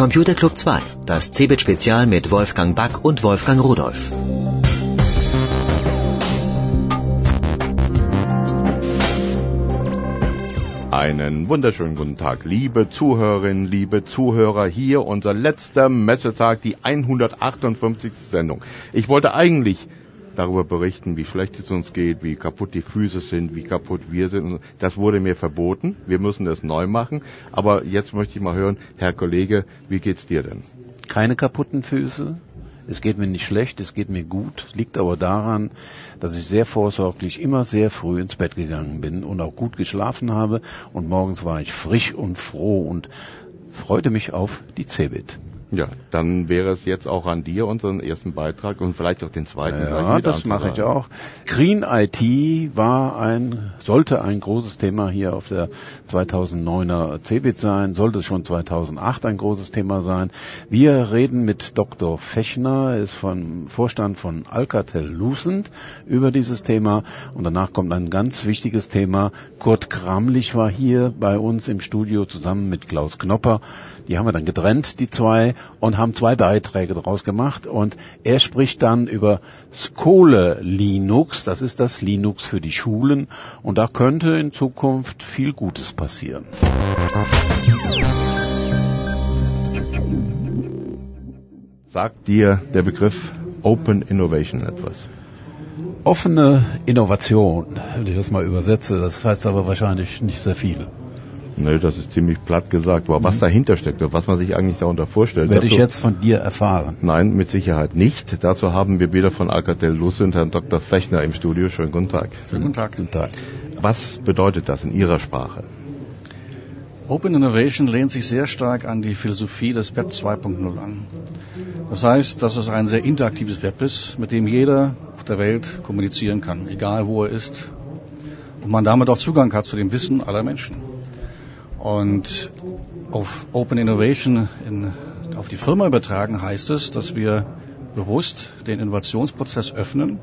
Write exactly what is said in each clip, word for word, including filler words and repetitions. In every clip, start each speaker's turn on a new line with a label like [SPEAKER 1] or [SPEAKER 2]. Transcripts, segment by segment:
[SPEAKER 1] Computer Club zwei, das Cebit-Spezial mit Wolfgang Back und Wolfgang Rudolph.
[SPEAKER 2] Einen wunderschönen guten Tag, liebe Zuhörerinnen, liebe Zuhörer. Hier unser letzter Messetag, die hundertachtundfünfzigste Sendung. Ich wollte eigentlich darüber berichten, wie schlecht es uns geht, wie kaputt die Füße sind, wie kaputt wir sind. Das wurde mir verboten. Wir müssen das neu machen. Aber jetzt möchte ich mal hören, Herr Kollege, wie geht's dir denn?
[SPEAKER 3] Keine kaputten Füße. Es geht mir nicht schlecht, es geht mir gut, liegt aber daran, dass ich sehr vorsorglich immer sehr früh ins Bett gegangen bin und auch gut geschlafen habe und morgens war ich frisch und froh und freute mich auf die Cebit.
[SPEAKER 2] Ja, dann wäre es jetzt auch an dir, unseren ersten Beitrag und vielleicht auch den zweiten.
[SPEAKER 3] Ja, das mache ich auch. Green I T war ein, sollte ein großes Thema hier auf der zweitausenddeuner Cebit sein, sollte schon zweitausendacht ein großes Thema sein. Wir reden mit Doktor Fechner, er ist vom Vorstand von Alcatel-Lucent über dieses Thema und danach kommt ein ganz wichtiges Thema. Kurt Kramlich war hier bei uns im Studio zusammen mit Klaus Knopper. Die haben wir dann getrennt, die zwei, und haben zwei Beiträge daraus gemacht. Und er spricht dann über Skole Linux, das ist das Linux für die Schulen. Und da könnte in Zukunft viel Gutes passieren.
[SPEAKER 2] Sagt dir der Begriff Open Innovation etwas?
[SPEAKER 3] Offene Innovation, wenn ich das mal übersetze, das heißt aber wahrscheinlich nicht sehr viel.
[SPEAKER 2] Nö, das ist ziemlich platt gesagt. Aber was dahinter steckt und was man sich eigentlich darunter vorstellt...
[SPEAKER 3] Werde ich jetzt von dir erfahren?
[SPEAKER 2] Nein, mit Sicherheit nicht. Dazu haben wir wieder von Alcatel-Lucent Herrn Doktor Fechner im Studio. Schönen guten Tag.
[SPEAKER 4] Schönen guten Tag.
[SPEAKER 3] Guten Tag.
[SPEAKER 2] Was bedeutet das in Ihrer Sprache?
[SPEAKER 4] Open Innovation lehnt sich sehr stark an die Philosophie des Web zwei Punkt null an. Das heißt, dass es ein sehr interaktives Web ist, mit dem jeder auf der Welt kommunizieren kann, egal wo er ist. Und man damit auch Zugang hat zu dem Wissen aller Menschen. Und auf Open Innovation in, auf die Firma übertragen heißt es, dass wir bewusst den Innovationsprozess öffnen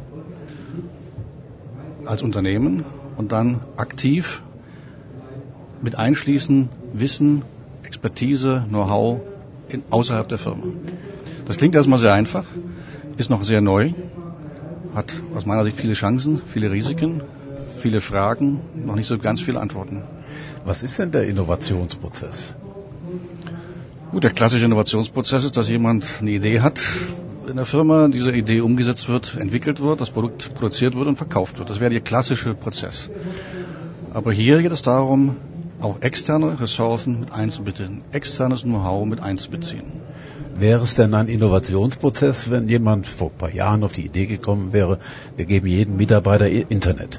[SPEAKER 4] als Unternehmen und dann aktiv mit einschließen Wissen, Expertise, Know-how in, außerhalb der Firma. Das klingt erstmal sehr einfach, ist noch sehr neu, hat aus meiner Sicht viele Chancen, viele Risiken, viele Fragen, noch nicht so ganz viele Antworten.
[SPEAKER 3] Was ist denn der Innovationsprozess?
[SPEAKER 4] Gut, der klassische Innovationsprozess ist, dass jemand eine Idee hat in der Firma, diese Idee umgesetzt wird, entwickelt wird, das Produkt produziert wird und verkauft wird. Das wäre der klassische Prozess. Aber hier geht es darum, auch externe Ressourcen mit einzubeziehen, externes Know-how mit einzubeziehen.
[SPEAKER 3] Wäre es denn ein Innovationsprozess, wenn jemand vor ein paar Jahren auf die Idee gekommen wäre, wir geben jedem Mitarbeiter Internet?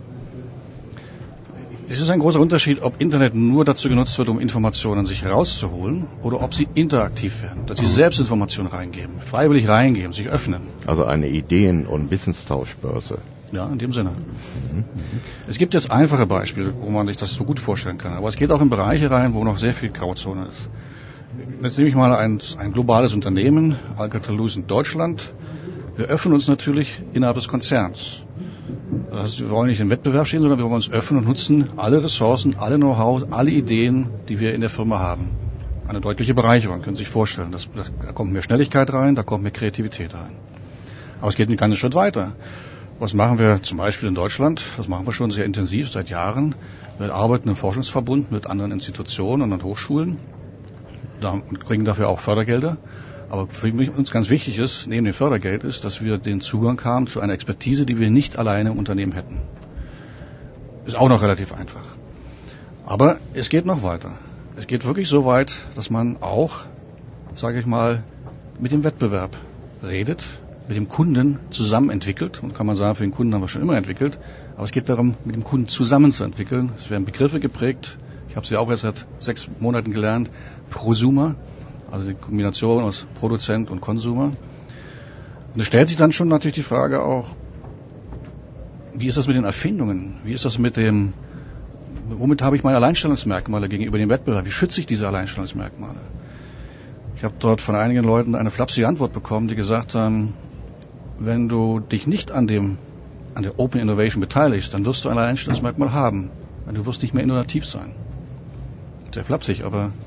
[SPEAKER 4] Es ist ein großer Unterschied, ob Internet nur dazu genutzt wird, um Informationen sich herauszuholen, oder ob sie interaktiv werden, dass sie selbst Informationen reingeben, freiwillig reingeben, sich öffnen.
[SPEAKER 2] Also eine Ideen- und Wissenstauschbörse.
[SPEAKER 4] Ja, in dem Sinne. Mhm. Es gibt jetzt einfache Beispiele, wo man sich das so gut vorstellen kann, aber es geht auch in Bereiche rein, wo noch sehr viel Grauzone ist. Jetzt nehme ich mal ein, ein globales Unternehmen, Alcatel-Lucent Deutschland. Wir öffnen uns natürlich innerhalb des Konzerns. Das heißt, wir wollen nicht im Wettbewerb stehen, sondern wir wollen uns öffnen und nutzen alle Ressourcen, alle Know-how, alle Ideen, die wir in der Firma haben. Eine deutliche Bereicherung, können Sie sich vorstellen. Das, das, da kommt mehr Schnelligkeit rein, da kommt mehr Kreativität rein. Aber es geht einen ganzen Schritt weiter. Was machen wir zum Beispiel in Deutschland? Das machen wir schon sehr intensiv seit Jahren. Wir arbeiten im Forschungsverbund mit anderen Institutionen und Hochschulen und kriegen dafür auch Fördergelder. Aber für uns ganz wichtig ist, neben dem Fördergeld ist, dass wir den Zugang haben zu einer Expertise, die wir nicht alleine im Unternehmen hätten. Ist auch noch relativ einfach. Aber es geht noch weiter. Es geht wirklich so weit, dass man auch, sage ich mal, mit dem Wettbewerb redet, mit dem Kunden zusammen entwickelt. Und kann man sagen, für den Kunden haben wir schon immer entwickelt. Aber es geht darum, mit dem Kunden zusammen zu entwickeln. Es werden Begriffe geprägt. Ich habe sie auch erst seit sechs Monaten gelernt. Prosumer. Also die Kombination aus Produzent und Konsumer. Und es stellt sich dann schon natürlich die Frage auch, wie ist das mit den Erfindungen? Wie ist das mit dem, womit habe ich meine Alleinstellungsmerkmale gegenüber dem Wettbewerb? Wie schütze ich diese Alleinstellungsmerkmale? Ich habe dort von einigen Leuten eine flapsige Antwort bekommen, die gesagt haben, wenn du dich nicht an dem, an der Open Innovation beteiligst, dann wirst du ein Alleinstellungsmerkmal haben. Du wirst nicht mehr innovativ sein. Sehr flapsig, aber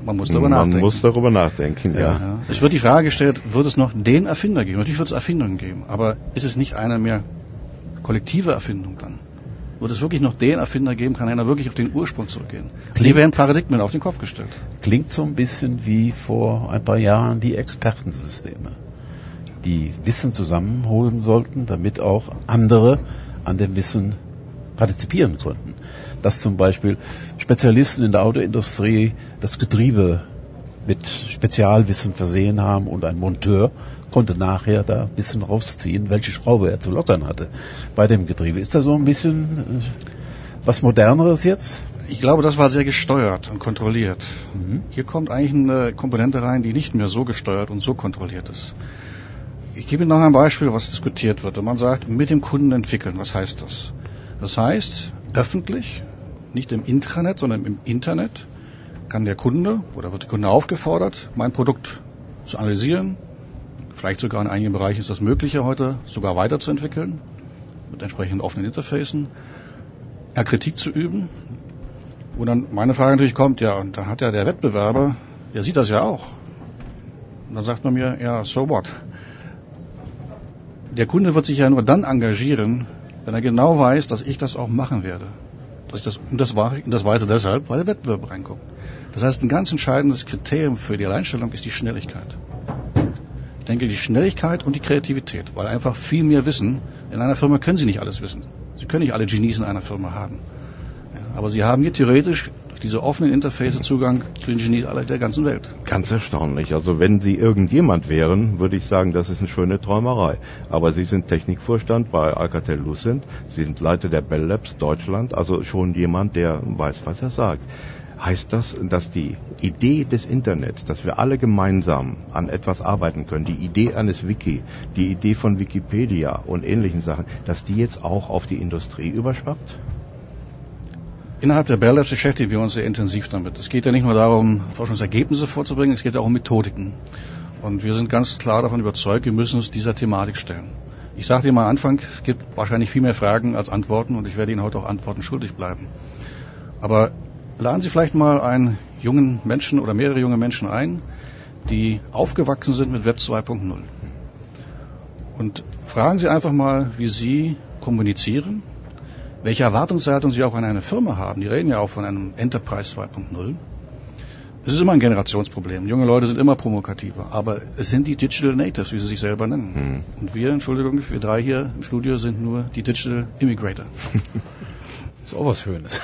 [SPEAKER 4] Man muss darüber
[SPEAKER 2] Man
[SPEAKER 4] nachdenken.
[SPEAKER 2] muss darüber nachdenken, ja.
[SPEAKER 4] Ja. Es wird die Frage gestellt, wird es noch den Erfinder geben? Natürlich wird es Erfindungen geben, aber ist es nicht eine mehr kollektive Erfindung dann? Wird es wirklich noch den Erfinder geben, kann einer wirklich auf den Ursprung zurückgehen? Hier werden Paradigmen auf den Kopf gestellt.
[SPEAKER 3] Klingt so ein bisschen wie vor ein paar Jahren die Expertensysteme, die Wissen zusammenholen sollten, damit auch andere an dem Wissen partizipieren konnten. Dass zum Beispiel Spezialisten in der Autoindustrie das Getriebe mit Spezialwissen versehen haben und ein Monteur konnte nachher da Wissen rausziehen, welche Schraube er zu lockern hatte bei dem Getriebe. Ist da so ein bisschen was Moderneres jetzt?
[SPEAKER 4] Ich glaube, das war sehr gesteuert und kontrolliert.
[SPEAKER 3] Mhm.
[SPEAKER 4] Hier kommt eigentlich eine Komponente rein, die nicht mehr so gesteuert und so kontrolliert ist. Ich gebe Ihnen noch ein Beispiel, was diskutiert wird. Und man sagt, mit dem Kunden entwickeln. Was heißt das? Das heißt, öffentlich, nicht im Intranet, sondern im Internet, kann der Kunde oder wird der Kunde aufgefordert, mein Produkt zu analysieren. Vielleicht sogar in einigen Bereichen ist das möglich, heute sogar weiterzuentwickeln, mit entsprechenden offenen Interfacen, ja, Kritik zu üben. Wo dann meine Frage natürlich kommt, ja, und dann hat ja der Wettbewerber, der sieht das ja auch. Und dann sagt man mir, ja, so what? Der Kunde wird sich ja nur dann engagieren, wenn er genau weiß, dass ich das auch machen werde. Dass ich das, und das, war, und das weiß er deshalb, weil der Wettbewerb reinkommt. Das heißt, ein ganz entscheidendes Kriterium für die Alleinstellung ist die Schnelligkeit. Ich denke, die Schnelligkeit und die Kreativität, weil einfach viel mehr Wissen, in einer Firma können Sie nicht alles wissen. Sie können nicht alle Genies in einer Firma haben. Ja, aber Sie haben hier theoretisch durch diese offenen Interface Zugang zu den Genies aller der ganzen Welt.
[SPEAKER 2] Ganz erstaunlich. Also wenn Sie irgendjemand wären, würde ich sagen, das ist eine schöne Träumerei. Aber Sie sind Technikvorstand bei Alcatel-Lucent, Sie sind Leiter der Bell Labs Deutschland, also schon jemand, der weiß, was er sagt. Heißt das, dass die Idee des Internets, dass wir alle gemeinsam an etwas arbeiten können, die Idee eines Wiki, die Idee von Wikipedia und ähnlichen Sachen, dass die jetzt auch auf die Industrie überschwappt?
[SPEAKER 4] Innerhalb der Bell Labs beschäftigen wir uns sehr intensiv damit. Es geht ja nicht nur darum, Forschungsergebnisse vorzubringen, es geht auch um Methodiken. Und wir sind ganz klar davon überzeugt, wir müssen uns dieser Thematik stellen. Ich sagte Ihnen am Anfang, es gibt wahrscheinlich viel mehr Fragen als Antworten und ich werde Ihnen heute auch Antworten schuldig bleiben. Aber laden Sie vielleicht mal einen jungen Menschen oder mehrere junge Menschen ein, die aufgewachsen sind mit Web zwei Punkt null. Und fragen Sie einfach mal, wie Sie kommunizieren, welche Erwartungshaltung Sie auch an eine Firma haben. Die reden ja auch von einem Enterprise zwei Punkt null. Es ist immer ein Generationsproblem. Junge Leute sind immer provokativer. Aber es sind die Digital Natives, wie sie sich selber nennen. Hm. Und wir, Entschuldigung, wir drei hier im Studio sind nur die Digital Immigrator.
[SPEAKER 3] Ist auch was Schönes.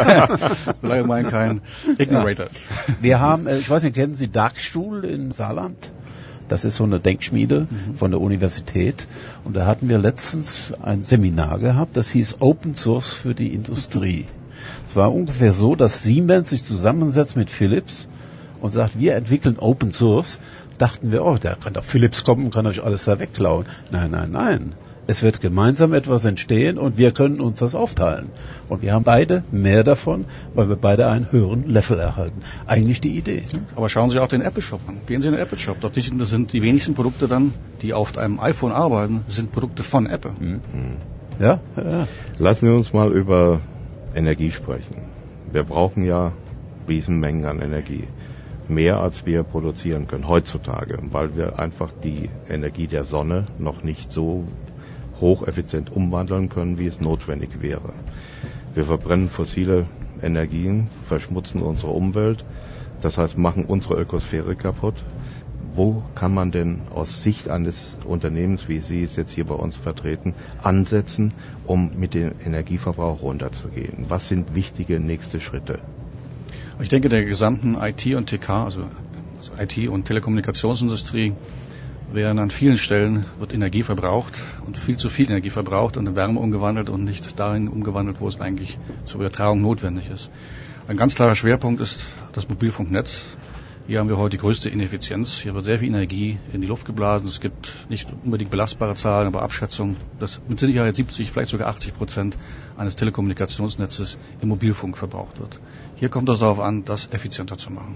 [SPEAKER 4] Leider mein kein Ignorator.
[SPEAKER 3] Ja. Wir haben, ich weiß nicht, kennen Sie Darkstuhl in Saarland? Das ist so eine Denkschmiede mhm. von der Universität. Und da hatten wir letztens ein Seminar gehabt, das hieß Open Source für die Industrie. Es war ungefähr so, dass Siemens sich zusammensetzt mit Philips und sagt, wir entwickeln Open Source. Dachten wir, oh, da kann doch Philips kommen und kann euch alles da wegklauen. Nein, nein, nein. Es wird gemeinsam etwas entstehen und wir können uns das aufteilen. Und wir haben beide mehr davon, weil wir beide einen höheren Level erhalten. Eigentlich die Idee.
[SPEAKER 4] Aber schauen Sie auch den Apple Shop an. Gehen Sie in den Apple Shop. Dort sind die wenigsten Produkte dann, die auf einem iPhone arbeiten, sind Produkte von Apple.
[SPEAKER 3] Mhm. Ja, ja.
[SPEAKER 2] Lassen wir uns mal über Energie sprechen. Wir brauchen ja Riesenmengen an Energie. Mehr als wir produzieren können heutzutage, weil wir einfach die Energie der Sonne noch nicht so hocheffizient umwandeln können, wie es notwendig wäre. Wir verbrennen fossile Energien, verschmutzen unsere Umwelt, das heißt machen unsere Ökosphäre kaputt. Wo kann man denn aus Sicht eines Unternehmens, wie Sie es jetzt hier bei uns vertreten, ansetzen, um mit dem Energieverbrauch runterzugehen? Was sind wichtige nächste Schritte?
[SPEAKER 4] Ich denke, der gesamten I T und T K, also, also I T und Telekommunikationsindustrie, werden an vielen Stellen wird Energie verbraucht und viel zu viel Energie verbraucht und in Wärme umgewandelt und nicht dahin umgewandelt, wo es eigentlich zur Übertragung notwendig ist. Ein ganz klarer Schwerpunkt ist das Mobilfunknetz. Hier haben wir heute die größte Ineffizienz. Hier wird sehr viel Energie in die Luft geblasen. Es gibt nicht unbedingt belastbare Zahlen, aber Abschätzungen, dass mit Sicherheit siebzig, vielleicht sogar achtzig Prozent eines Telekommunikationsnetzes im Mobilfunk verbraucht wird. Hier kommt es darauf an, das effizienter zu machen.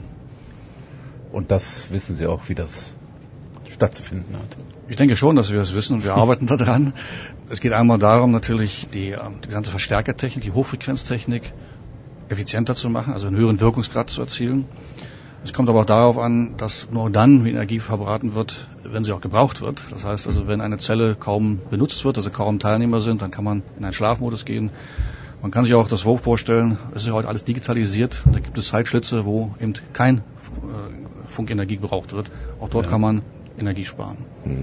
[SPEAKER 3] Und das wissen Sie auch, wie das stattzufinden hat.
[SPEAKER 4] Ich denke schon, dass wir das wissen und wir arbeiten daran. Es geht einmal darum, natürlich die, die ganze Verstärkertechnik, die Hochfrequenztechnik effizienter zu machen, also einen höheren Wirkungsgrad zu erzielen. Es kommt aber auch darauf an, dass nur dann Energie verbraten wird, wenn sie auch gebraucht wird. Das heißt also, wenn eine Zelle kaum benutzt wird, also kaum Teilnehmer sind, dann kann man in einen Schlafmodus gehen. Man kann sich auch das so vorstellen, es ist ja heute alles digitalisiert. Da gibt es Zeitschlitze, wo eben kein Funkenergie gebraucht wird. Auch dort ja. kann man Energie sparen.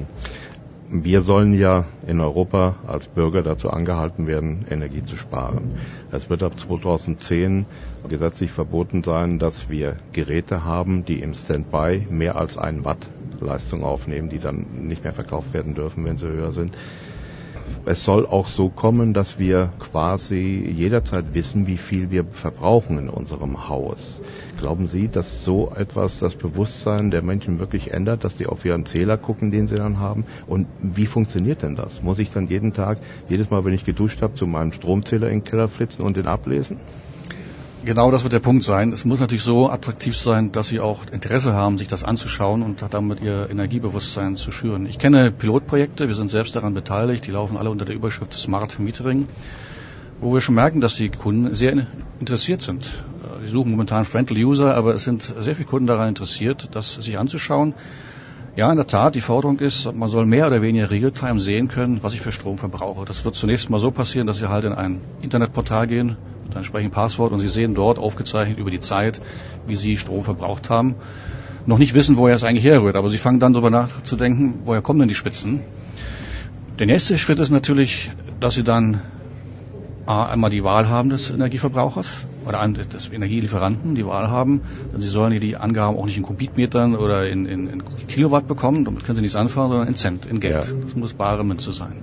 [SPEAKER 2] Wir sollen ja in Europa als Bürger dazu angehalten werden, Energie zu sparen. Es wird ab zweitausendzehn gesetzlich verboten sein, dass wir Geräte haben, die im Standby mehr als ein Watt Leistung aufnehmen, die dann nicht mehr verkauft werden dürfen, wenn sie höher sind. Es soll auch so kommen, dass wir quasi jederzeit wissen, wie viel wir verbrauchen in unserem Haus. Glauben Sie, dass so etwas das Bewusstsein der Menschen wirklich ändert, dass die auf ihren Zähler gucken, den sie dann haben? Und wie funktioniert denn das? Muss ich dann jeden Tag, jedes Mal, wenn ich geduscht habe, zu meinem Stromzähler in den Keller flitzen und den ablesen?
[SPEAKER 4] Genau das wird der Punkt sein. Es muss natürlich so attraktiv sein, dass Sie auch Interesse haben, sich das anzuschauen und damit Ihr Energiebewusstsein zu schüren. Ich kenne Pilotprojekte, wir sind selbst daran beteiligt, die laufen alle unter der Überschrift Smart Metering, wo wir schon merken, dass die Kunden sehr interessiert sind. Sie suchen momentan Friendly User, aber es sind sehr viele Kunden daran interessiert, das sich anzuschauen. Ja, in der Tat, die Forderung ist, man soll mehr oder weniger Realtime sehen können, was ich für Strom verbrauche. Das wird zunächst mal so passieren, dass Sie halt in ein Internetportal gehen, mit einem entsprechenden Passwort und Sie sehen dort aufgezeichnet über die Zeit, wie Sie Strom verbraucht haben. Noch nicht wissen, woher es eigentlich herrührt, aber Sie fangen dann darüber nachzudenken, woher kommen denn die Spitzen? Der nächste Schritt ist natürlich, dass Sie dann A, einmal die Wahl haben des Energieverbrauchers oder des Energielieferanten, die Wahl haben, denn Sie sollen die Angaben auch nicht in Kubikmetern oder in, in, in Kilowatt bekommen, damit können Sie nichts anfangen, sondern in Cent, in Geld. Ja. Das muss bare Münze sein.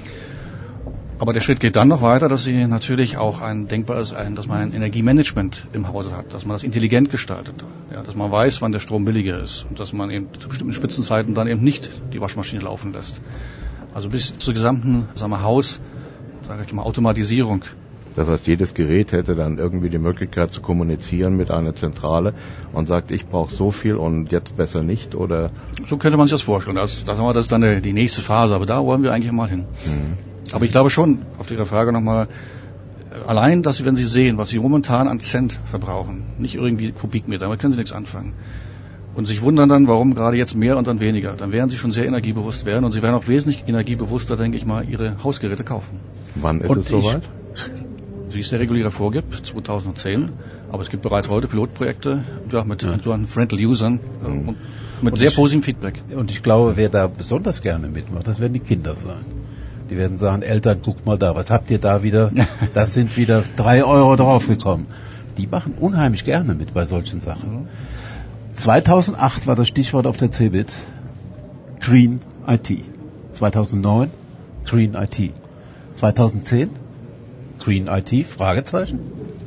[SPEAKER 4] Aber der Schritt geht dann noch weiter, dass Sie natürlich auch ein denkbares, ein, dass man ein Energiemanagement im Hause hat, dass man das intelligent gestaltet, ja, dass man weiß, wann der Strom billiger ist und dass man eben zu bestimmten Spitzenzeiten dann eben nicht die Waschmaschine laufen lässt. Also bis zur gesamten, sagen wir, Haus, sage ich mal, Automatisierung.
[SPEAKER 2] Das heißt, jedes Gerät hätte dann irgendwie die Möglichkeit zu kommunizieren mit einer Zentrale und sagt, ich brauche so viel und jetzt besser nicht, oder?
[SPEAKER 4] So könnte man sich das vorstellen. Das, das, das ist dann die nächste Phase, aber da wollen wir eigentlich mal hin. Mhm. Aber ich glaube schon, auf Ihre Frage nochmal, allein, dass Sie, wenn Sie sehen, was Sie momentan an Cent verbrauchen, nicht irgendwie Kubikmeter, damit können Sie nichts anfangen. Und sich wundern dann, warum gerade jetzt mehr und dann weniger. Dann werden Sie schon sehr energiebewusst werden und Sie werden auch wesentlich energiebewusster, denke ich mal, Ihre Hausgeräte kaufen.
[SPEAKER 2] Wann ist
[SPEAKER 4] und
[SPEAKER 2] es soweit?
[SPEAKER 4] Wie es der Regulierer vorgibt, zweitausendzehn. Aber es gibt bereits heute Pilotprojekte ja, mit ja. so einen Friendly Usern mhm. und mit und sehr ich, positivem Feedback.
[SPEAKER 3] Und ich glaube, wer da besonders gerne mitmacht, das werden die Kinder sein. Die werden sagen, Eltern, guckt mal da, was habt ihr da wieder? Das sind wieder drei Euro draufgekommen. Die machen unheimlich gerne mit bei solchen Sachen. Mhm. zweitausendacht war das Stichwort auf der C eBIT Green I T. zweitausendneun Green I T. zweitausendzehn Green I T, Fragezeichen.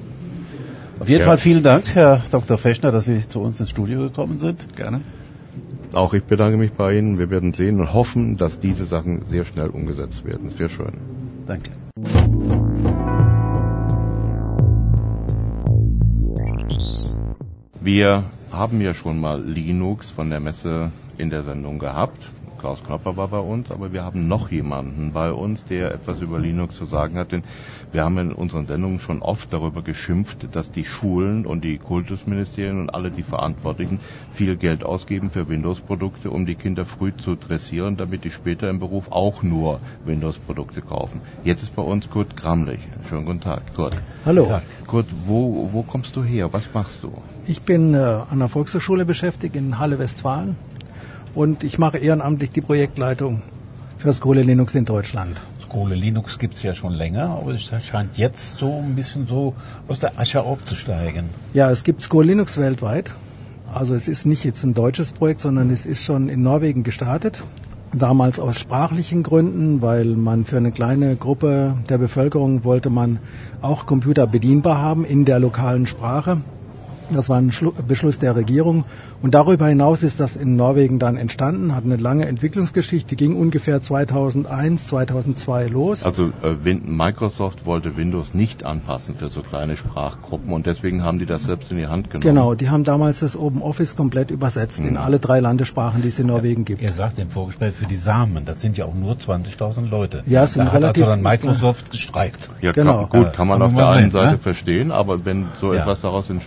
[SPEAKER 3] Auf jeden ja. Fall vielen Dank, Herr Doktor Fechner, dass Sie zu uns ins Studio gekommen sind.
[SPEAKER 4] Gerne.
[SPEAKER 2] Auch ich bedanke mich bei Ihnen. Wir werden sehen und hoffen, dass diese Sachen sehr schnell umgesetzt werden. Es wäre schön.
[SPEAKER 3] Danke.
[SPEAKER 2] Wir haben ja schon mal Linux von der Messe in der Sendung gehabt. Klaus Knopper war bei uns, aber wir haben noch jemanden bei uns, der etwas über Linux zu sagen hat, denn wir haben in unseren Sendungen schon oft darüber geschimpft, dass die Schulen und die Kultusministerien und alle die Verantwortlichen viel Geld ausgeben für Windows-Produkte, um die Kinder früh zu dressieren, damit die später im Beruf auch nur Windows-Produkte kaufen. Jetzt ist bei uns Kurt Gramlich. Schönen guten Tag, Kurt.
[SPEAKER 5] Hallo.
[SPEAKER 2] Ja, Kurt, wo, wo kommst du her? Was machst du?
[SPEAKER 5] Ich bin äh, an der Volkshochschule beschäftigt in Halle, Westfalen. Und ich mache ehrenamtlich die Projektleitung für Skole Linux in Deutschland.
[SPEAKER 3] Skole Linux gibt es ja schon länger, aber es scheint jetzt so ein bisschen so aus der Asche aufzusteigen.
[SPEAKER 5] Ja, es gibt Skole Linux weltweit. Also es ist nicht jetzt ein deutsches Projekt, sondern es ist schon in Norwegen gestartet. Damals aus sprachlichen Gründen, weil man für eine kleine Gruppe der Bevölkerung wollte man auch Computer bedienbar haben in der lokalen Sprache. Das war ein Schlu- Beschluss der Regierung. Und darüber hinaus ist das in Norwegen dann entstanden, hat eine lange Entwicklungsgeschichte, ging ungefähr zweitausendeins, zweitausendzwei los.
[SPEAKER 2] Also äh, Microsoft wollte Windows nicht anpassen für so kleine Sprachgruppen und deswegen haben die das selbst in die Hand genommen.
[SPEAKER 5] Genau, die haben damals das OpenOffice komplett übersetzt mhm. in alle drei Landessprachen, die es in Norwegen gibt.
[SPEAKER 3] Er sagt im Vorgespräch für die Samen, das sind ja auch nur zwanzigtausend Leute.
[SPEAKER 5] Ja, es sind
[SPEAKER 3] da
[SPEAKER 5] relativ,
[SPEAKER 3] hat also dann Microsoft gestreikt.
[SPEAKER 2] Ja, genau. Kann, gut, kann man ja, auf der einen Seite ne? verstehen, aber wenn so ja. etwas daraus entsteht, ist ja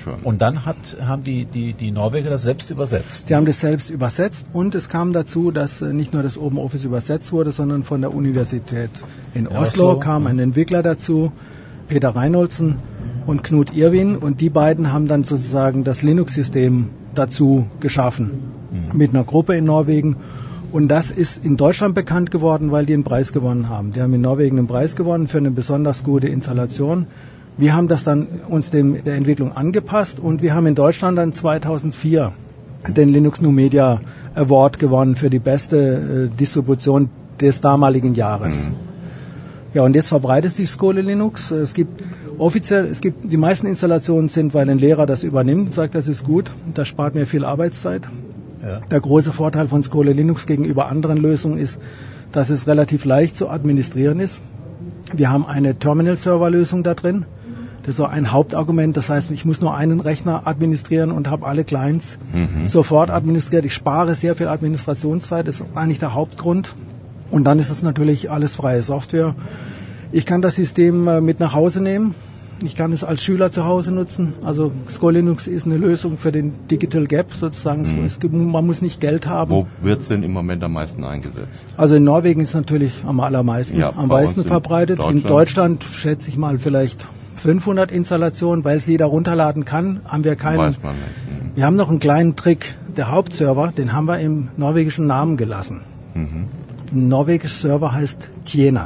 [SPEAKER 2] schön.
[SPEAKER 3] Und dann hat, haben die, die, die Norweger das selbst übersetzt.
[SPEAKER 5] Die haben das selbst übersetzt und es kam dazu, dass nicht nur das Open Office übersetzt wurde, sondern von der Universität in
[SPEAKER 3] Ja,
[SPEAKER 5] Oslo
[SPEAKER 3] Oslo,
[SPEAKER 5] kam
[SPEAKER 3] ja.
[SPEAKER 5] ein Entwickler dazu, Peter Reinholdsen und Knut Irwin, und die beiden haben dann sozusagen das Linux-System dazu geschaffen, mhm. mit einer Gruppe in Norwegen. Und das ist in Deutschland bekannt geworden, weil die einen Preis gewonnen haben. Die haben in Norwegen einen Preis gewonnen für eine besonders gute Installation. Wir haben das dann uns dem, der Entwicklung angepasst und wir haben in Deutschland dann zweitausendvier den Linux New Media Award gewonnen für die beste äh, Distribution des damaligen Jahres. Mhm. Ja, und jetzt verbreitet sich Skole Linux. Es gibt offiziell, es gibt, die meisten Installationen sind, weil ein Lehrer das übernimmt, sagt, das ist gut, das spart mir viel Arbeitszeit. Ja. Der große Vorteil von Skole Linux gegenüber anderen Lösungen ist, dass es relativ leicht zu administrieren ist. Wir haben eine Terminal-Server-Lösung da drin. Das ist so ein Hauptargument. Das heißt, ich muss nur einen Rechner administrieren und habe alle Clients mhm. sofort administriert. Ich spare sehr viel Administrationszeit. Das ist eigentlich der Hauptgrund. Und dann ist es natürlich alles freie Software. Ich kann das System mit nach Hause nehmen. Ich kann es als Schüler zu Hause nutzen. Also Skole Linux ist eine Lösung für den Digital Gap sozusagen. Mhm. Es gibt, man muss nicht Geld haben.
[SPEAKER 2] Wo wird es denn im Moment am meisten eingesetzt?
[SPEAKER 5] Also in Norwegen ist es natürlich am allermeisten,
[SPEAKER 2] ja,
[SPEAKER 5] am meisten verbreitet. In Deutschland? in Deutschland schätze ich mal vielleicht fünfhundert Installationen, weil es jeder runterladen kann, haben wir keinen.
[SPEAKER 2] Weiß man nicht. Mhm.
[SPEAKER 5] Wir haben noch einen kleinen Trick. Der Hauptserver, den haben wir im norwegischen Namen gelassen. Mhm. Ein norwegischer Server heißt Tjener.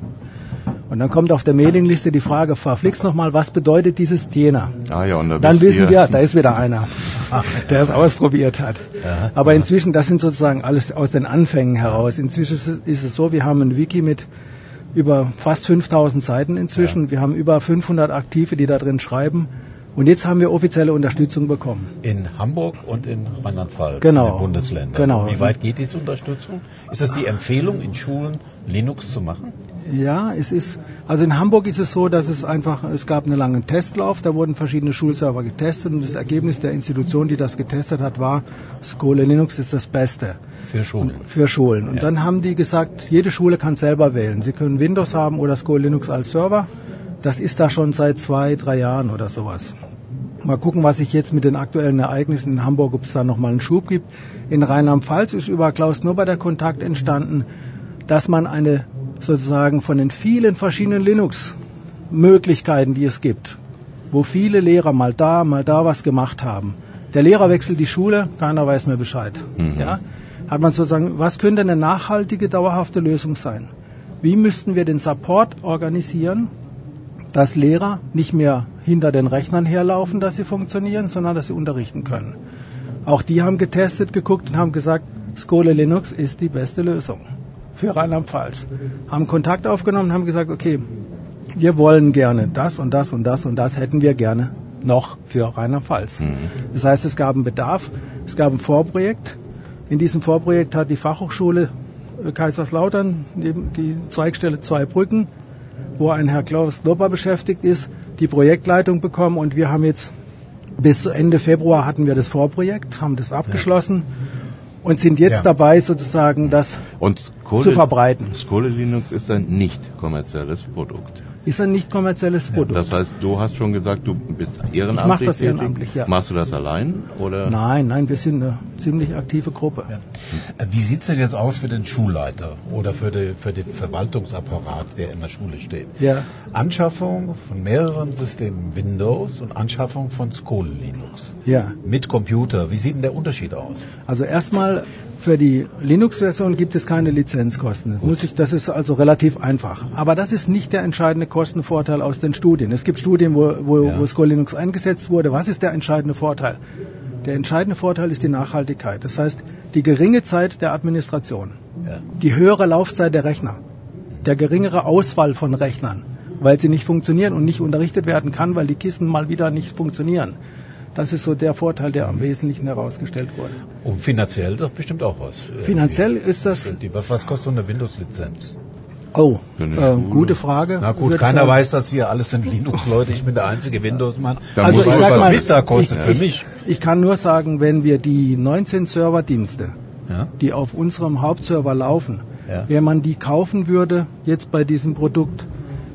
[SPEAKER 5] Und dann kommt auf der Mailingliste die Frage, verflixt nochmal, was bedeutet dieses Tjener?
[SPEAKER 2] Ah ja, und da
[SPEAKER 5] dann wissen wir, da ist wieder einer, der es ausprobiert hat. Ja, aber ja. inzwischen, das sind sozusagen alles aus den Anfängen heraus. Inzwischen ist es, ist es so, wir haben ein Wiki mit über fast fünftausend Seiten inzwischen. Ja. Wir haben über fünfhundert Aktive, die da drin schreiben. Und jetzt haben wir offizielle Unterstützung bekommen.
[SPEAKER 3] In Hamburg und in Rheinland-Pfalz,
[SPEAKER 5] genau.
[SPEAKER 3] in den Bundesländern.
[SPEAKER 5] Genau.
[SPEAKER 3] Wie weit geht diese Unterstützung? Ist das die Empfehlung, in Schulen Linux zu machen?
[SPEAKER 5] Ja, es ist, also in Hamburg ist es so, dass es einfach, es gab einen langen Testlauf, da wurden verschiedene Schulserver getestet und das Ergebnis der Institution, die das getestet hat, war, Skole Linux ist das Beste.
[SPEAKER 3] Für Schulen.
[SPEAKER 5] Und, für Schulen. Und ja. dann haben die gesagt, jede Schule kann selber wählen. Sie können Windows haben oder Skole Linux als Server. Das ist da schon seit zwei, drei Jahren oder sowas. Mal gucken, was sich jetzt mit den aktuellen Ereignissen in Hamburg, ob es da nochmal einen Schub gibt. In Rheinland-Pfalz ist über Klaus Knubber der Kontakt entstanden, dass man eine sozusagen von den vielen verschiedenen Linux-Möglichkeiten, die es gibt, wo viele Lehrer mal da, mal da was gemacht haben. Der Lehrer wechselt die Schule, keiner weiß mehr Bescheid. Mhm. Ja? Hat man sozusagen, was könnte eine nachhaltige, dauerhafte Lösung sein? Wie müssten wir den Support organisieren, dass Lehrer nicht mehr hinter den Rechnern herlaufen, dass sie funktionieren, sondern dass sie unterrichten können? Auch die haben getestet, geguckt und haben gesagt, Skole Linux ist die beste Lösung für Rheinland-Pfalz. Haben Kontakt aufgenommen und haben gesagt, okay, wir wollen gerne das und das und das und das hätten wir gerne noch für Rheinland-Pfalz. Mhm. Das heißt, es gab einen Bedarf, es gab ein Vorprojekt. In diesem Vorprojekt hat die Fachhochschule Kaiserslautern, die, die Zweigstelle Zweibrücken, wo ein Herr Klaus Knubber beschäftigt ist, die Projektleitung bekommen und wir haben jetzt bis Ende Februar hatten wir das Vorprojekt, haben das abgeschlossen. Ja. Und sind jetzt ja. dabei, sozusagen das
[SPEAKER 2] und Skole,
[SPEAKER 5] zu verbreiten.
[SPEAKER 2] Skole Linux ist ein nicht kommerzielles Produkt.
[SPEAKER 5] Ist ein nicht kommerzielles Produkt.
[SPEAKER 2] Das heißt, du hast schon gesagt, du bist ehrenamtlich.
[SPEAKER 5] Ich mache das ehrenamtlich, ja.
[SPEAKER 2] Machst du das allein? Oder?
[SPEAKER 5] Nein, nein, wir sind eine ziemlich aktive Gruppe.
[SPEAKER 3] Ja. Wie sieht's denn jetzt aus für den Schulleiter oder für, die, für den Verwaltungsapparat, der in der Schule steht?
[SPEAKER 5] Ja.
[SPEAKER 3] Anschaffung von mehreren Systemen Windows und Anschaffung von Skole Linux.
[SPEAKER 5] Ja.
[SPEAKER 3] Mit Computer. Wie sieht denn der Unterschied aus?
[SPEAKER 5] Also erstmal, für die Linux-Version gibt es keine Lizenzkosten. Das, muss ich, das ist also relativ einfach. Aber das ist nicht der entscheidende Kostenvorteil aus den Studien. Es gibt Studien, wo, wo, ja. wo Skole Linux eingesetzt wurde. Was ist der entscheidende Vorteil? Der entscheidende Vorteil ist die Nachhaltigkeit. Das heißt, die geringe Zeit der Administration, ja. die höhere Laufzeit der Rechner, der geringere Ausfall von Rechnern, weil sie nicht funktionieren und nicht unterrichtet werden kann, weil die Kisten mal wieder nicht funktionieren. Das ist so der Vorteil, der am Wesentlichen herausgestellt wurde.
[SPEAKER 3] Und finanziell doch bestimmt auch was.
[SPEAKER 5] Finanziell ist das...
[SPEAKER 3] Die, was, was kostet so eine Windows-Lizenz?
[SPEAKER 5] Oh, äh, gute Frage.
[SPEAKER 3] Na gut, keiner sagen. weiß, dass wir alles sind Linux-Leute. Ich bin der einzige Windows-Mann.
[SPEAKER 5] Da also ich sag mal,
[SPEAKER 3] Vista kostet
[SPEAKER 5] ich,
[SPEAKER 3] für
[SPEAKER 5] ich,
[SPEAKER 3] mich.
[SPEAKER 5] Ich kann nur sagen, wenn wir die neunzehn Serverdienste,
[SPEAKER 3] ja?
[SPEAKER 5] die auf unserem Hauptserver laufen,
[SPEAKER 3] ja.
[SPEAKER 5] wenn man die kaufen würde, jetzt bei diesem Produkt,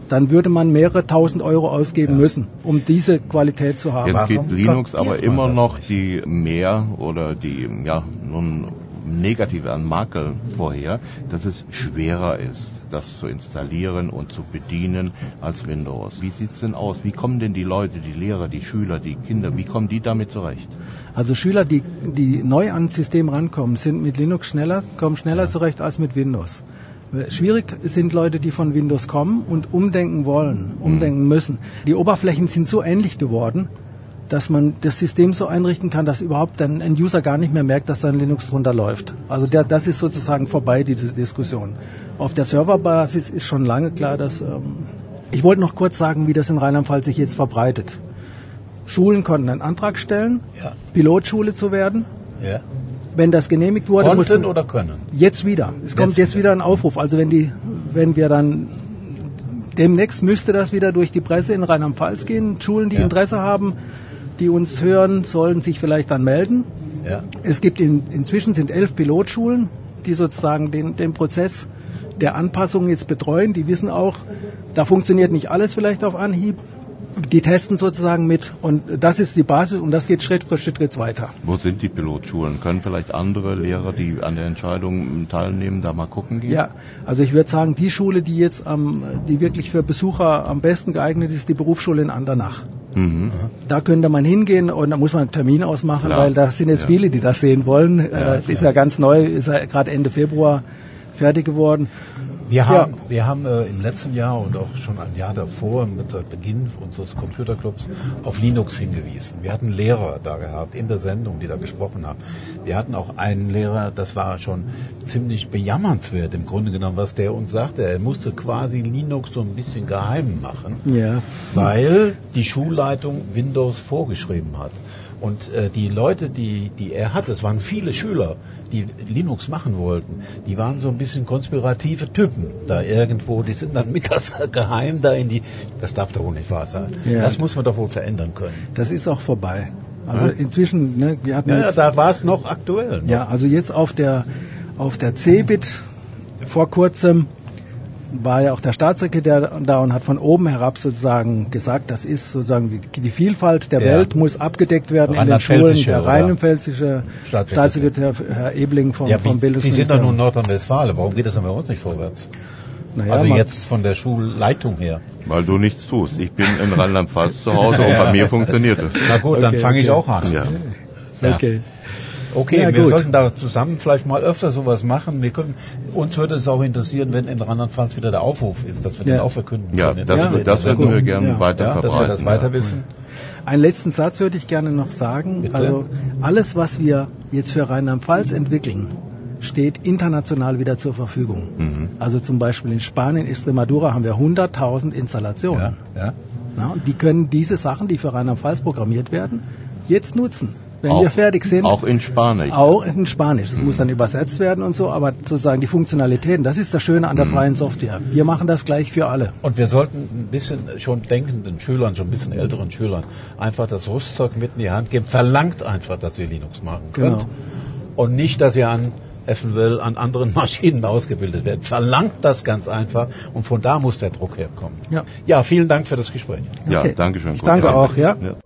[SPEAKER 5] dann würde man mehrere tausend Euro ausgeben ja. müssen, um diese Qualität zu haben.
[SPEAKER 2] Jetzt geht Linux aber immer noch die mehr oder die, ja, nun negative an Makel vorher, dass es schwerer ist, das zu installieren und zu bedienen als Windows. Wie sieht's denn aus? Wie kommen denn die Leute, die Lehrer, die Schüler, die Kinder, wie kommen die damit zurecht?
[SPEAKER 5] Also Schüler, die, die neu ans System rankommen, sind mit Linux schneller, kommen schneller ja. zurecht als mit Windows. Schwierig sind Leute, die von Windows kommen und umdenken wollen, umdenken mhm. müssen. Die Oberflächen sind so ähnlich geworden, dass man das System so einrichten kann, dass überhaupt ein, ein User gar nicht mehr merkt, dass da ein Linux drunter läuft. Also der, das ist sozusagen vorbei, diese Diskussion. Auf der Serverbasis ist schon lange klar, dass... Ähm, ich wollte noch kurz sagen, wie das in Rheinland-Pfalz sich jetzt verbreitet. Schulen konnten einen Antrag stellen, ja. Pilotschule zu werden. Ja. Wenn das genehmigt wurde...
[SPEAKER 3] Konnten
[SPEAKER 5] mussten,
[SPEAKER 3] oder können?
[SPEAKER 5] Jetzt wieder. Es jetzt kommt jetzt wieder. wieder ein Aufruf. Also wenn die, wenn wir dann... Demnächst müsste das wieder durch die Presse in Rheinland-Pfalz gehen. Schulen, die ja. Interesse haben, die uns hören, sollen sich vielleicht dann melden. Ja. Es gibt in, inzwischen sind elf Pilotschulen, die sozusagen den, den Prozess der Anpassung jetzt betreuen. Die wissen auch, da funktioniert nicht alles vielleicht auf Anhieb. Die testen sozusagen mit und das ist die Basis und das geht Schritt für Schritt weiter.
[SPEAKER 2] Wo sind die Pilotschulen? Können vielleicht andere Lehrer, die an der Entscheidung teilnehmen, da mal gucken gehen?
[SPEAKER 5] Ja, also ich würde sagen, die Schule, die jetzt am, die wirklich für Besucher am besten geeignet ist, die Berufsschule in Andernach. Mhm. Da könnte man hingehen und da muss man einen Termin ausmachen, Klar. weil da sind jetzt ja. viele, die das sehen wollen. Ja, es ist ja ganz neu, ist ja gerade Ende Februar fertig geworden.
[SPEAKER 3] Wir haben, ja. wir haben äh, im letzten Jahr und auch schon ein Jahr davor, mit Beginn unseres Computerclubs, auf Linux hingewiesen. Wir hatten Lehrer da gehabt in der Sendung, die da gesprochen haben. Wir hatten auch einen Lehrer, das war schon ziemlich bejammernswert im Grunde genommen, was der uns sagte. Er musste quasi Linux so ein bisschen geheim machen, ja. weil die Schulleitung Windows vorgeschrieben hat. Und äh, die Leute, die, die er hatte, es waren viele Schüler, die Linux machen wollten, die waren so ein bisschen konspirative Typen da irgendwo, die sind dann mittags geheim da in die, das darf doch wohl nicht wahr sein. Ja. Das muss man doch wohl verändern können.
[SPEAKER 5] Das ist auch vorbei. Also ja? inzwischen, ne, wir hatten
[SPEAKER 3] ja,
[SPEAKER 5] jetzt,
[SPEAKER 3] da war es noch aktuell. Noch.
[SPEAKER 5] Ja, also jetzt auf der, auf der Cebit vor kurzem war ja auch der Staatssekretär da und hat von oben herab sozusagen gesagt, das ist sozusagen die, die Vielfalt der ja. Welt muss abgedeckt werden in den Schulen. Der rheinland-pfälzische Staatssekretär, Staatssekretär Herr Ebling vom,
[SPEAKER 3] ja,
[SPEAKER 5] vom Bildungsministerium.
[SPEAKER 3] Sie sind doch nur in Nordrhein-Westfalen. Warum geht das denn bei uns nicht vorwärts? Naja, also jetzt von der Schulleitung her.
[SPEAKER 2] Weil du nichts tust. Ich bin in Rheinland-Pfalz zu Hause und bei mir funktioniert es.
[SPEAKER 3] Na gut, dann okay, fange okay. ich auch an.
[SPEAKER 2] Ja.
[SPEAKER 5] Ja. Okay.
[SPEAKER 3] Okay, ja, wir gut. sollten da zusammen vielleicht mal öfter sowas machen. Wir können, uns würde es auch interessieren, wenn in Rheinland-Pfalz wieder der Aufruf ist, dass wir ja. den auch verkünden
[SPEAKER 2] ja,
[SPEAKER 3] können.
[SPEAKER 2] Das, ja, das, das würden wir gerne ja. weiter
[SPEAKER 3] ja,
[SPEAKER 2] verbreiten.
[SPEAKER 3] Dass wir das weiter wissen.
[SPEAKER 5] Einen letzten Satz würde ich gerne noch sagen. Bitte? Also alles, was wir jetzt für Rheinland-Pfalz entwickeln, steht international wieder zur Verfügung. Mhm. Also zum Beispiel in Spanien, Extremadura haben wir hunderttausend Installationen. Ja, ja. Ja, und die können diese Sachen, die für Rheinland-Pfalz programmiert werden, jetzt nutzen. Wenn auch, wir fertig sind.
[SPEAKER 2] Auch in Spanisch.
[SPEAKER 5] Auch in Spanisch. Das mhm. muss dann übersetzt werden und so, aber sozusagen die Funktionalitäten, das ist das Schöne an der mhm. freien Software. Wir machen das gleich für alle.
[SPEAKER 3] Und wir sollten ein bisschen schon denkenden Schülern, schon ein bisschen älteren Schülern, einfach das Rüstzeug mit in die Hand geben. Verlangt einfach, dass ihr Linux machen könnt. Genau. Und nicht, dass ihr an eventuell an anderen Maschinen ausgebildet werdet. Verlangt das ganz einfach und von da muss der Druck herkommen. Ja, ja, vielen Dank für das Gespräch.
[SPEAKER 2] Ja, okay. danke schön.
[SPEAKER 5] Ich danke auch, ja. ja.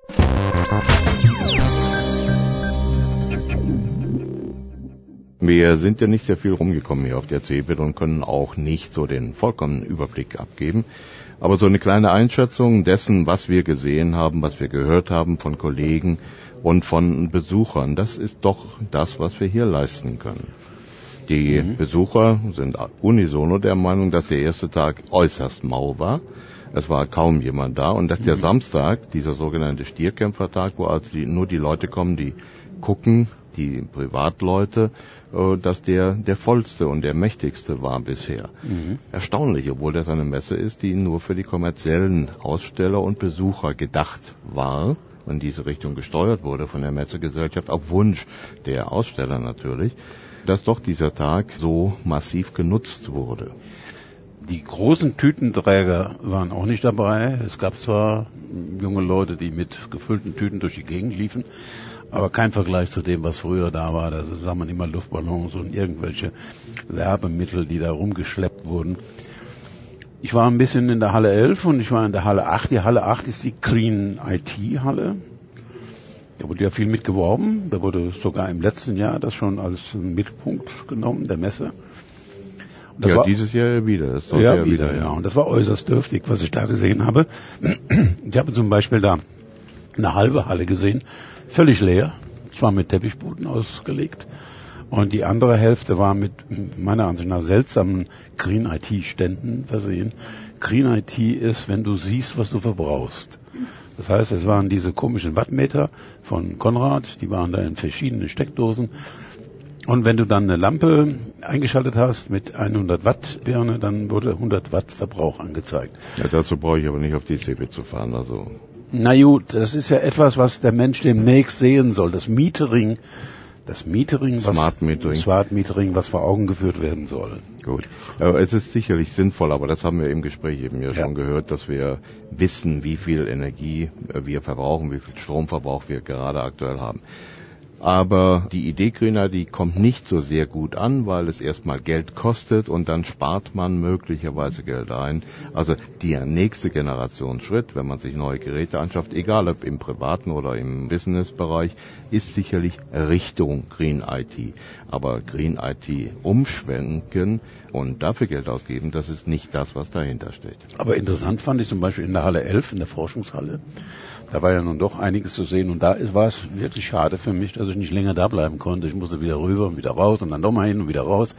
[SPEAKER 2] Wir sind ja nicht sehr viel rumgekommen hier auf der Cebit und können auch nicht so den vollkommenen Überblick abgeben. Aber so eine kleine Einschätzung dessen, was wir gesehen haben, was wir gehört haben von Kollegen und von Besuchern, das ist doch das, was wir hier leisten können. Die mhm. Besucher sind unisono der Meinung, dass der erste Tag äußerst mau war. Es war kaum jemand da und dass der mhm. Samstag, dieser sogenannte Stierkämpfertag, wo also die, nur die Leute kommen, die gucken, die Privatleute, dass der der vollste und der mächtigste war bisher. Mhm. Erstaunlich, obwohl das eine Messe ist, die nur für die kommerziellen Aussteller und Besucher gedacht war, in diese Richtung gesteuert wurde von der Messegesellschaft, auf Wunsch der Aussteller natürlich, dass doch dieser Tag so massiv genutzt wurde.
[SPEAKER 3] Die großen Tütenträger waren auch nicht dabei. Es gab zwar junge Leute, die mit gefüllten Tüten durch die Gegend liefen, aber kein Vergleich zu dem, was früher da war. Da sah man immer Luftballons und irgendwelche Werbemittel, die da rumgeschleppt wurden. Ich war ein bisschen in der Halle elf und ich war in der Halle acht. Die Halle acht ist die Green I T-Halle. Da wurde ja viel mitgeworben. Da wurde sogar im letzten Jahr das schon als Mittelpunkt genommen, der Messe. Und das
[SPEAKER 2] ja,
[SPEAKER 3] war,
[SPEAKER 2] dieses Jahr wieder. Das
[SPEAKER 3] ja,
[SPEAKER 2] ja
[SPEAKER 3] wieder, ja. Und das war äußerst dürftig, was ich da gesehen habe. Ich habe zum Beispiel da eine halbe Halle gesehen, völlig leer, zwar mit Teppichbuden ausgelegt. Und die andere Hälfte war mit meiner Ansicht nach seltsamen Green I T-Ständen versehen. Green I T ist, wenn du siehst, was du verbrauchst. Das heißt, es waren diese komischen Wattmeter von Konrad, die waren da in verschiedenen Steckdosen. Und wenn du dann eine Lampe eingeschaltet hast mit hundert Watt Birne, dann wurde hundert Watt Verbrauch angezeigt.
[SPEAKER 2] Ja, dazu brauche ich aber nicht auf die C B zu fahren, also.
[SPEAKER 3] Na gut, das ist ja etwas, was der Mensch demnächst sehen soll. Das Metering, das Metering, was,
[SPEAKER 2] Smart Metering.
[SPEAKER 3] Smart Metering, was vor Augen geführt werden soll.
[SPEAKER 2] Gut. Aber es ist sicherlich sinnvoll, aber das haben wir im Gespräch eben ja, ja schon gehört, dass wir wissen, wie viel Energie wir verbrauchen, wie viel Stromverbrauch wir gerade aktuell haben. Aber die Idee Green I T kommt nicht so sehr gut an, weil es erstmal Geld kostet und dann spart man möglicherweise Geld ein. Also der nächste Generationsschritt, wenn man sich neue Geräte anschafft, egal ob im privaten oder im Businessbereich, ist sicherlich Richtung Green I T. Aber Green I T umschwenken und dafür Geld ausgeben, das ist nicht das, was dahinter steht.
[SPEAKER 3] Aber interessant fand ich zum Beispiel in der Halle elf, in der Forschungshalle. Da war ja nun doch einiges zu sehen und da war es wirklich schade für mich, dass ich nicht länger da bleiben konnte. Ich musste wieder rüber und wieder raus und dann nochmal hin und wieder raus.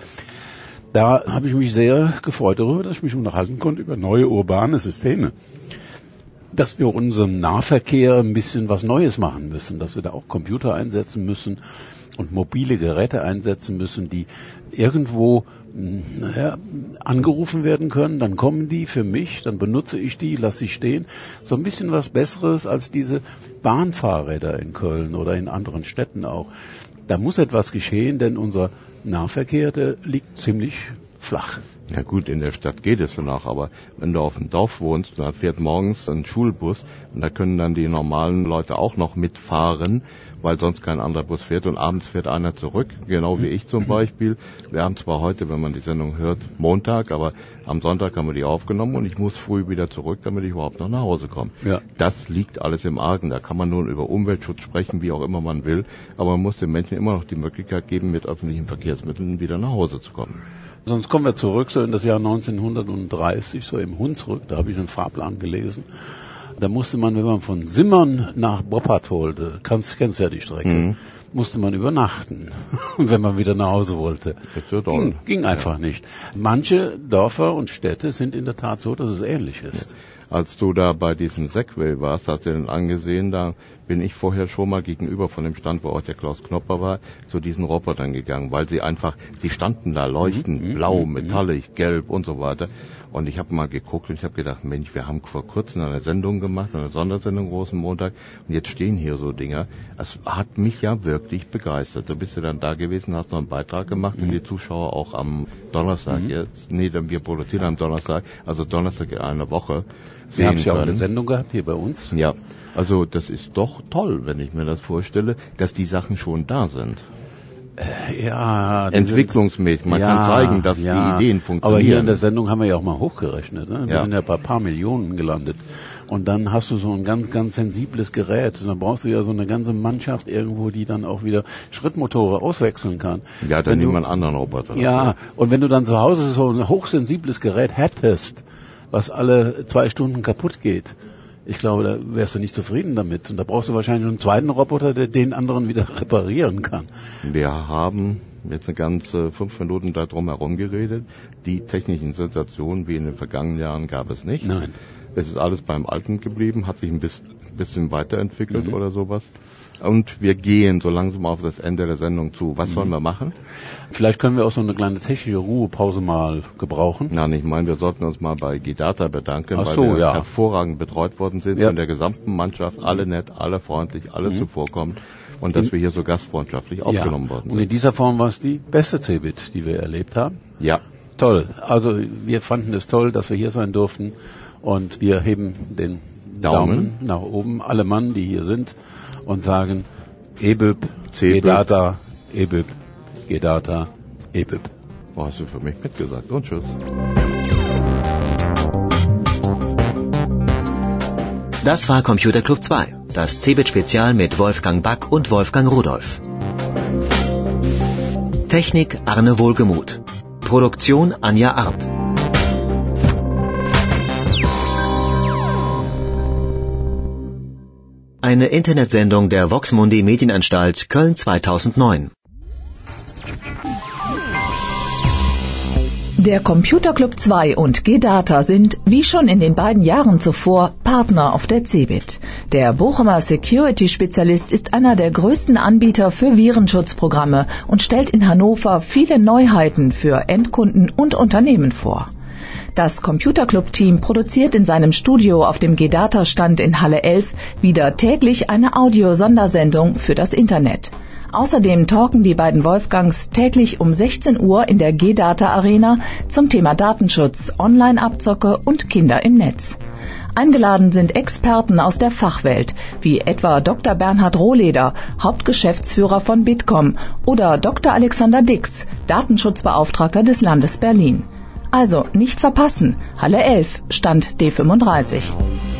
[SPEAKER 3] Da habe ich mich sehr gefreut darüber, dass ich mich unterhalten konnte über neue urbane Systeme. Dass wir unserem Nahverkehr ein bisschen was Neues machen müssen, dass wir da auch Computer einsetzen müssen und mobile Geräte einsetzen müssen, die irgendwo naja, angerufen werden können, dann kommen die für mich, dann benutze ich die, lasse sie stehen. So ein bisschen was Besseres als diese Bahnfahrräder in Köln oder in anderen Städten auch. Da muss etwas geschehen, denn unser Nahverkehr, der liegt ziemlich flach.
[SPEAKER 2] Ja gut, in der Stadt geht es noch, aber wenn du auf dem Dorf wohnst, dann fährt morgens ein Schulbus und da können dann die normalen Leute auch noch mitfahren, weil sonst kein anderer Bus fährt und abends fährt einer zurück, genau wie ich zum Beispiel. Wir haben zwar heute, wenn man die Sendung hört, Montag, aber am Sonntag haben wir die aufgenommen und ich muss früh wieder zurück, damit ich überhaupt noch nach Hause komme. Ja. Das liegt alles im Argen, da kann man nun über Umweltschutz sprechen, wie auch immer man will, aber man muss den Menschen immer noch die Möglichkeit geben, mit öffentlichen Verkehrsmitteln wieder nach Hause zu kommen.
[SPEAKER 3] Sonst kommen wir zurück, so in das Jahr neunzehnhundertdreißig, so im Hunsrück, da habe ich einen Fahrplan gelesen. Da musste man, wenn man von Simmern nach Boppartolde, kannst, kennst ja die Strecke, mhm. musste man übernachten, wenn man wieder nach Hause wollte.
[SPEAKER 2] Das ist ja toll.
[SPEAKER 3] Ging, ging einfach ja. nicht. Manche Dörfer und Städte sind in der Tat so, dass es ähnlich ist.
[SPEAKER 2] Ja. Als du da bei diesem Segway warst, hast du den angesehen, da bin ich vorher schon mal gegenüber von dem Stand, wo auch der Klaus Knopper war, zu diesen Robotern gegangen, weil sie einfach, sie standen da leuchtend, mhm. blau, metallisch, gelb und so weiter. Und ich habe mal geguckt und ich habe gedacht, Mensch, wir haben vor kurzem eine Sendung gemacht, eine Sondersendung großen Montag und jetzt stehen hier so Dinger. Es hat mich ja wirklich begeistert. Du bist ja dann da gewesen, hast noch einen Beitrag gemacht mhm. und die Zuschauer auch am Donnerstag mhm. jetzt. Nee, dann wir produzieren am Donnerstag, also Donnerstag in einer Woche.
[SPEAKER 3] Sie haben ja auch eine Sendung gehabt hier bei uns.
[SPEAKER 2] Ja, also das ist doch toll, wenn ich mir das vorstelle, dass die Sachen schon da sind.
[SPEAKER 3] Äh, ja,
[SPEAKER 2] entwicklungsmäßig. Man ja, kann zeigen, dass ja, die Ideen funktionieren.
[SPEAKER 3] Aber hier in der Sendung haben wir ja auch mal hochgerechnet. Ne? Wir ja. sind ja bei ein paar Millionen gelandet. Und dann hast du so ein ganz, ganz sensibles Gerät. Und dann brauchst du ja so eine ganze Mannschaft irgendwo, die dann auch wieder Schrittmotore auswechseln kann.
[SPEAKER 2] Ja, dann nimm mal einen anderen Roboter.
[SPEAKER 3] Ja, und wenn du dann zu Hause so ein hochsensibles Gerät hättest, was alle zwei Stunden kaputt geht, ich glaube, da wärst du nicht zufrieden damit. Und da brauchst du wahrscheinlich einen zweiten Roboter, der den anderen wieder reparieren kann.
[SPEAKER 2] Wir haben jetzt eine ganze fünf Minuten da drum herum geredet. Die technischen Sensationen wie in den vergangenen Jahren gab es nicht.
[SPEAKER 3] Nein.
[SPEAKER 2] Es ist alles beim Alten geblieben, hat sich ein bisschen weiterentwickelt mhm. oder sowas. Und wir gehen so langsam auf das Ende der Sendung zu. Was mhm. sollen wir machen?
[SPEAKER 3] Vielleicht können wir auch so eine kleine technische Ruhepause mal gebrauchen.
[SPEAKER 2] Nein, ich meine, wir sollten uns mal bei G-Data bedanken,
[SPEAKER 3] Ach
[SPEAKER 2] weil
[SPEAKER 3] so,
[SPEAKER 2] wir
[SPEAKER 3] ja.
[SPEAKER 2] hervorragend betreut worden sind
[SPEAKER 3] ja.
[SPEAKER 2] von der gesamten Mannschaft. Alle nett, alle freundlich, alle mhm. zuvorkommt. Und dass in, wir hier so gastfreundschaftlich aufgenommen
[SPEAKER 3] ja.
[SPEAKER 2] worden sind.
[SPEAKER 3] Und in dieser Form war es die beste C eBIT, die wir erlebt haben.
[SPEAKER 2] Ja.
[SPEAKER 3] Toll. Also wir fanden es toll, dass wir hier sein durften. Und wir heben den Daumen, Daumen nach oben, alle Mann, die hier sind, und sagen E B I P, G-Data, E B I P, G-Data, E B I P.
[SPEAKER 2] Oh, hast du für mich mitgesagt. Und tschüss.
[SPEAKER 1] Das war Computer Club zwei, das Cebit-Spezial mit Wolfgang Back und Wolfgang Rudolph. Technik Arne Wohlgemuth. Produktion Anja Arndt. Eine Internetsendung der Vox-Mundi Medienanstalt Köln zweitausendneun.
[SPEAKER 6] Der Computer Club zwei und G-Data sind, wie schon in den beiden Jahren zuvor, Partner auf der Cebit. Der Bochumer Security-Spezialist ist einer der größten Anbieter für Virenschutzprogramme und stellt in Hannover viele Neuheiten für Endkunden und Unternehmen vor. Das Computer Club Team produziert in seinem Studio auf dem G-Data-Stand in Halle elf wieder täglich eine Audio-Sondersendung für das Internet. Außerdem talken die beiden Wolfgangs täglich um sechzehn Uhr in der G-Data Arena zum Thema Datenschutz, Online-Abzocke und Kinder im Netz. Eingeladen sind Experten aus der Fachwelt, wie etwa Doktor Bernhard Rohleder, Hauptgeschäftsführer von Bitkom, oder Doktor Alexander Dix, Datenschutzbeauftragter des Landes Berlin. Also nicht verpassen, Halle elf, Stand D fünfunddreißig.